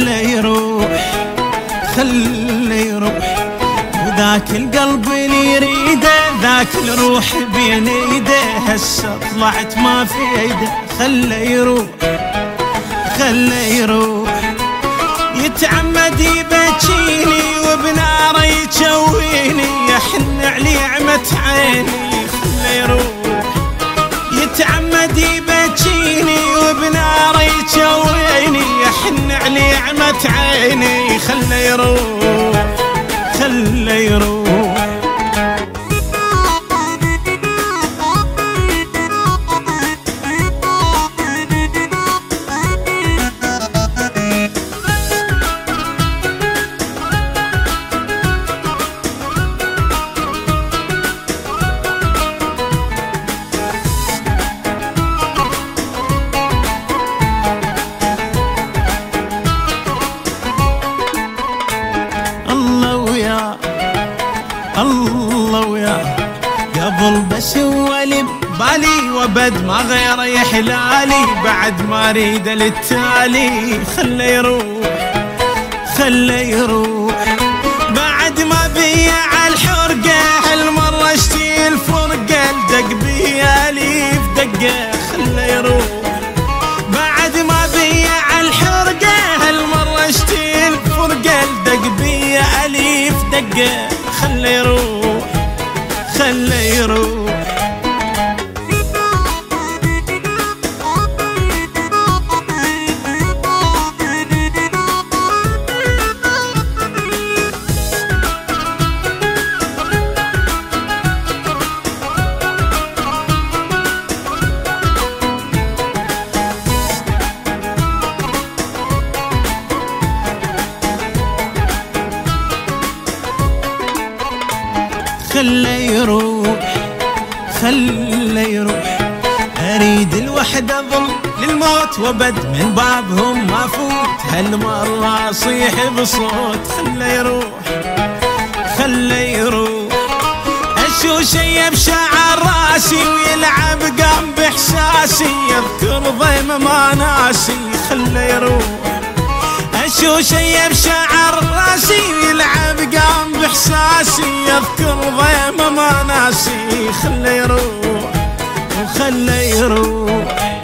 خله يروح خله يروح، وذاك القلب اللي يريده ذاك الروح بين ايده، هسه طلعت ما فيده. خله يروح خله يروح، يتعمد يبكيني وبناره يجويني، يحن علي عمة عيني. خله يروح يتعمد يبكيني وبناره يجويني، يحن علي عمة عيني. خله يروح خله يروح. الله ويا قبل بس ولي بالي، وبد ما غير يحلالي، بعد ما اريد للتالي. خله يروح خله يروح، بعد ما بيع الحرقه هالمره اشتي الفرقه، الدق بيا اليف دقه. خله يروح بعد ما بيع الحرقه هالمره اشتي الفرقه، الدق بيا اليف دقه. خله يروح خله يروح. خله يروح خله يروح، اريد الوحدة ظل للموت، وبد من بابهم ما فوت، هالمرة اصيح بصوت. خله يروح خله يروح، اشو شي بشعر راسي ويلعب قام باحساسي، يذكر ضيم ما ناسي. خله يروح اشو شي بشعر راسي ويلعب قام باحساسي، يذكر ضيم ما ناسي. خله يروح وخله يروح.